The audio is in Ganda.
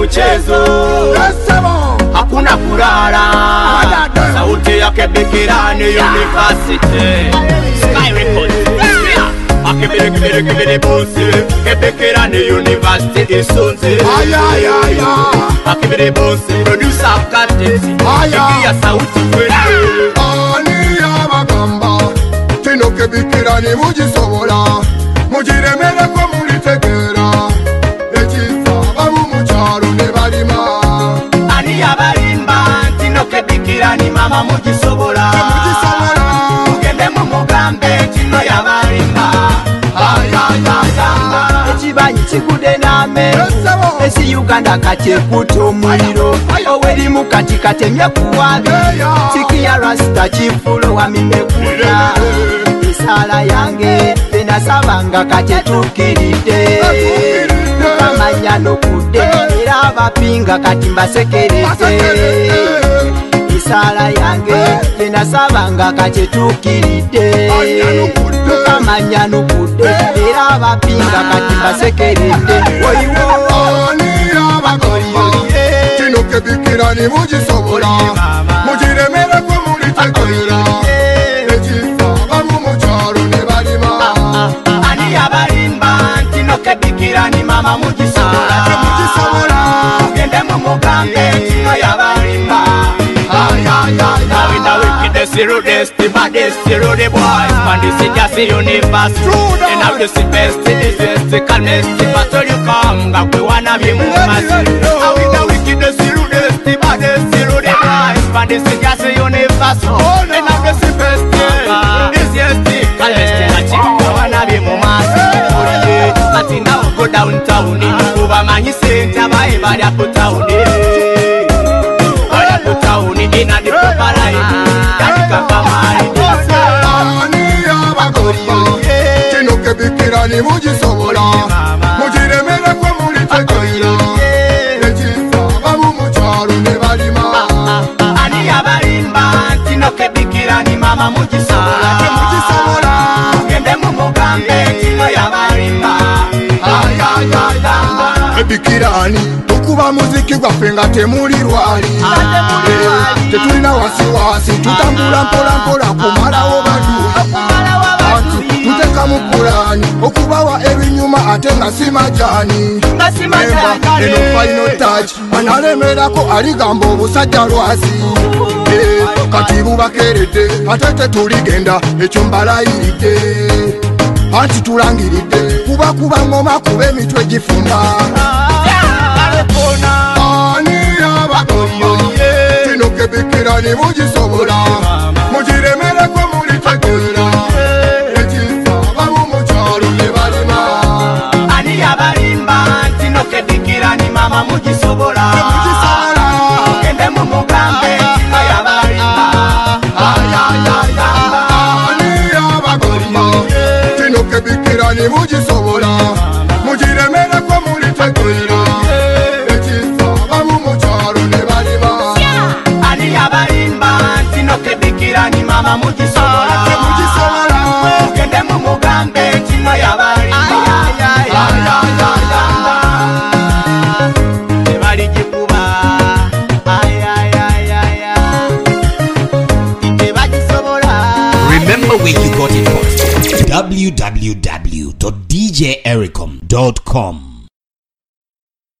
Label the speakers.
Speaker 1: mchezo, hakuna kulala. Sauti yake Bikirani University. Sky Records. Akibiri bosi, Bikirani University isunzi. Akibiri bosi, producer Katesi. Ikia sauti kweli.
Speaker 2: Ani abagamba, tino ke Bikirani mujisobola, mujiremere ko muritegera. Ekisaba mu muchalo ne balima.
Speaker 1: Ani abalimba, tino ke Bikirani mama mujisobola. Mugende mu mugambe tino yabalimba. Ekibanyi kigude n'amenvu esi Uganda kakyekuta omuliro oweri mu kati katemye kuwabi sikiya rasita kifulo wamimekuta esala yange tenasabanga kakyetuukiridde tukamanya n'okudde era abapinga kati mbasekerete esala yange tenasabanga kakyetuukiridde tukamanya n'okudde era abapinga kati mbasekerete
Speaker 2: Ani abagamba, tino ke Bikirani mujisobola, mujiremere ko muritegera. Ekisaba mu muchalo ne balima.
Speaker 1: Ani abalimba, tino ke Bikirani mama mujisobola. Mugende mu mugambe tino yabalimba. Now the rudest, the baddest, the rude boys. Man, this is just a universe. And now this is best, this is the calmest. But all you come, that we wanna be more massive. Now with the wickedest, the rudest, the baddest, the rude boys. Man, this is just a universe. And now this is best, this is the calmest. But you wanna be more massive. But now go downtown, over my center, by the town. Inna the proper line, that
Speaker 2: Ani abagamba, tino ke Bikirani mujisobola, mujiremere ko muritegera. Ekisaba mu muchalo ne balima.
Speaker 1: Ani abalimba, tino ke Bikirani mama mujisobola. Mugende mu mugambe tino yabalimba.
Speaker 2: Bikirani tukuba muziki gwaffe nga temuli lwali. Tetulina wasiwasi, tutambula mpola kumalawo baduuli. Tuteka mu pulani okubawa ebinyuma ate nga si majani. Eno final touch analemerako aligamba obusajja lwasi. Kati bubakeredde ate tetuligenda ekyo mbalayiridde. Anti tulangiridde kuba ngoma kuba emitwe gifumba. Ani abagamba, tino ke Bikirani mujisobola, mujiremere ko muritegera. Ekisaba mu muchalo ne balima.
Speaker 1: Ani abalimba, tino ke Bikirani mama mujisobola. Mugende mu mugambe tino yabalimba.
Speaker 2: Ani abagamba, tino ke Bikirani mujisobola, mujiremere ko muritegera. Ekisaba mu muchalo ne balima.
Speaker 1: Ani abalimba, tino ke Bikirani mama mujisobola. Mugende mu mugambe tino yabalimba. Tebali gikuba. Tebagisobola.
Speaker 3: Remember where you got it from. www.djericom.com